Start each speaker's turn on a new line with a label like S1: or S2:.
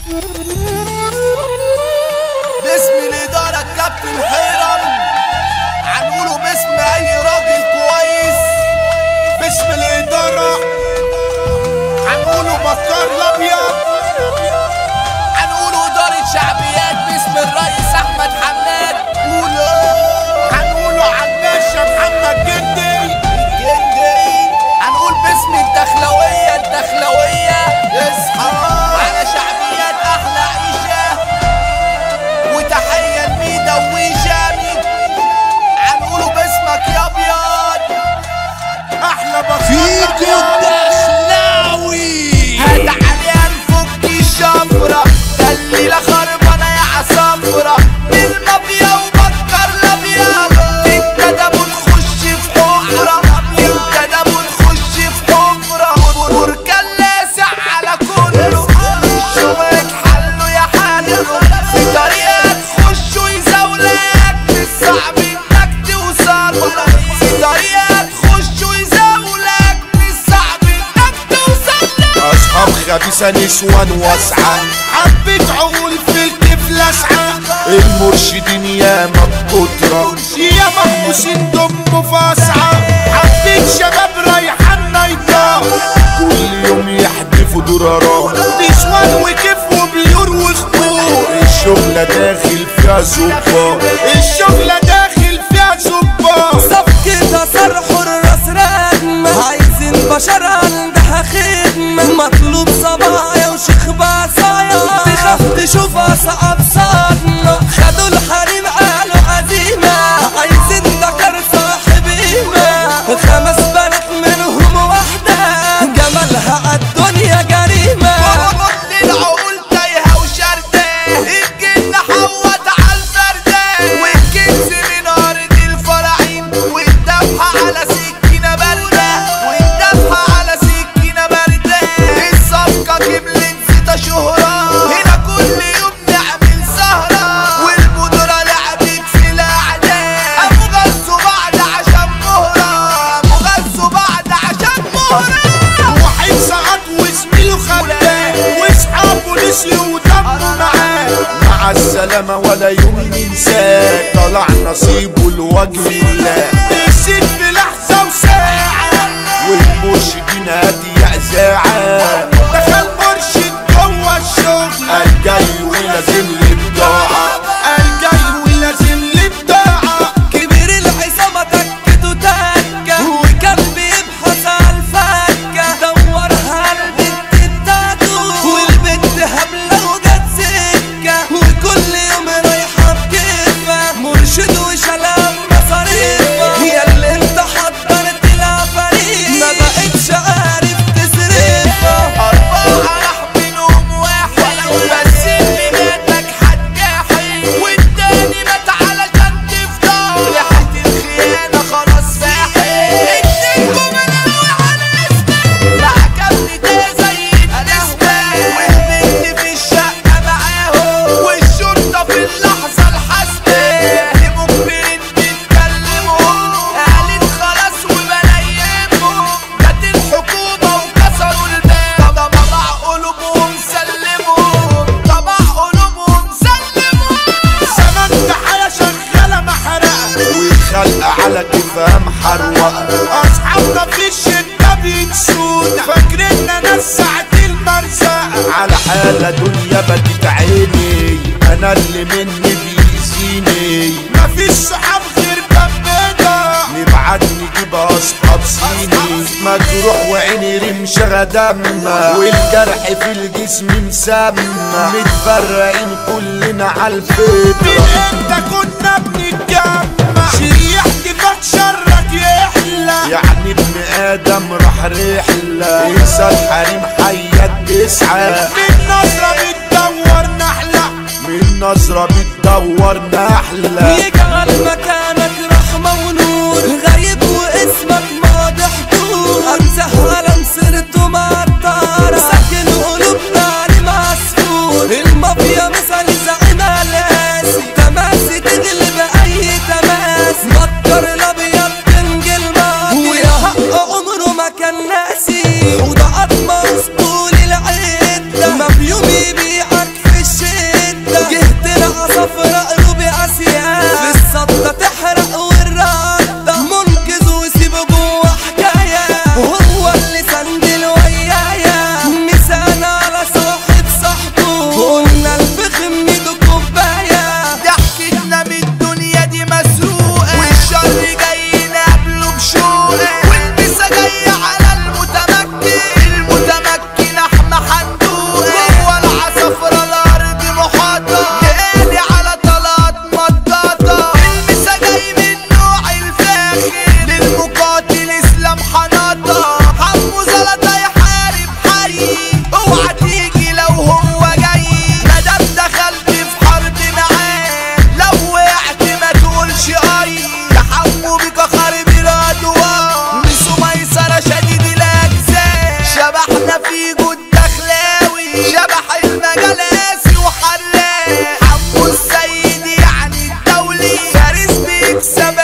S1: باسم الإدارة الكابتن حيرم، هنقوله باسم أي راجل كويس. باسم الإدارة هنقوله بكار الأبيض، هنقوله إدارة شعبيات باسم الرئيس أحمد حماد. هنقوله على الباشا محمد جندي. هنقول باسم الدخلوية اصحى على شعبيات أحلى عيشة، وتحية لميدا وشامي. هنقوله باسمك يا أبيض أحلى
S2: فيكو الدخلاوي.
S1: هات عليها نفك الشفرة، الليلة خربانة يا عصفرة. المافيا وبكر الأبيض، انتدبوا تخش في حفرة، انتدبوا تخش في حفرة. بركان لاسع على كله، شوك حله يا حاله. في طريقة تخش ويزاولك، مش صعب انك توصل. في طريقة تخش ويزاولك، مش صعب انك توصل.
S2: أصحاب خبيثة نسوان واسعة، حبة عقول في الكيف لاسعة. المرشدين ياما بكترة، يا محبوسين دم فاسعة. حبة شباب رايحة نايطة، كل يوم يحدفوا درارات. نسوان وكيف وبيور وخمور، الشغلة داخل فيها زبا، الشغلة داخل فيها زبا.
S3: صفقة صرح الراس رقم، عايزين بشر عندها خدمة. مطلوب صبايا وشيخ بعصايا، تخاف تشوفها صعب صدمة. خدوا الحريم قالوا عزيمة، عايزين ذكر صاحب قيمة. 5 بنات منهم واحدة، جمالها عالدنيا جريمة.
S1: العقول تايهة وشردة، الجن حوت عالفردة. والكنز من أرض الفراعين، والدفحة على سكينة باردة، والدفحة على سكينة باردة. الصفقة كملت 6 شهرة، هنا كل يوم نعمل سهرة. والبودرة لعبت في الأعداء، قاموا غزوا بعض عشان مهرة، قاموا غزوا بعض عشان مهرة.
S2: واحد سقط وزميله خدام، واصحابه نسيوا ودمه معاه. مع السلامة ولا يوم ننساه، طلع نصيبه لوجه الله. نسيت في لحظة وساعة، والمرشدين هادي إذاعة. دخل مرشد جوه الشغل، قال جاي ولازم لي بضاعة، قال جاي ولازم لي بضاعة.
S3: كبير العصابة تكته تكة، وكان بيبحث عالفكة. دورها البنت بتاعته، والبنت هبلة وجت سكة. وكل يوم رايحة بكيفة، مرشد وشلام مصاريفة. هي اللي انت حضرت العفاريت، ما بقتش عارف تصرفها.
S1: 4 راح منهم واحد، بس اللي ماتك حجاحي، والتاني مات علشان تفضل. ريحة الخيانة خلاص فاحت، اتنينكم ملاوي على اسمك. العجبني ده زي النسبة، والبنت في الشقة معاهم، والشرطة في اللحظة الحاسمة. مجبرين بيتكلموا، قالت خلاص وبنيمهم. جت الحكومة وكسروا الباب، طبع قلوبهم سلمهم، طبع قلوبهم سلمهم.
S2: زمان حياة شغالة محرقة، والخلق على كيفها محروقة. أصحابنا في الشدة بينسونا، فاكريننا ناس ساعة المرزقة. على حالة دنيا بدت عيني، أنا اللي مني بيأذيني. مفيش صحاب غير بابنا، نبعت نجيب أصحاب صيني. مجروح وعيني رمشة دمة، والجرح في الجسم مسمى. متفرقين كلنا عالفطرة، انت كنا بنتجمع. شريحتي فتشرك يحلى، يعني ابن آدم راح رحلة. انسى الحريم حياة تسعى، من نظرة بتدور نحلة، من نظرة بتدور نحلة.
S3: يجعل مكانك رحمة ونور، غريب واسمك ماضي حضور. امسح علم سيرته مع الطارة، ساكن قلوبنا علي مسحور. المافيا مثل زعيم القاسي، تماسي تغلب اي تماس. بكر الابيض تنجل ماضي، ويا حق عمره ما كان ناسي. وده عظمة اسطول العدة، ما في يوم يبيعك الثبات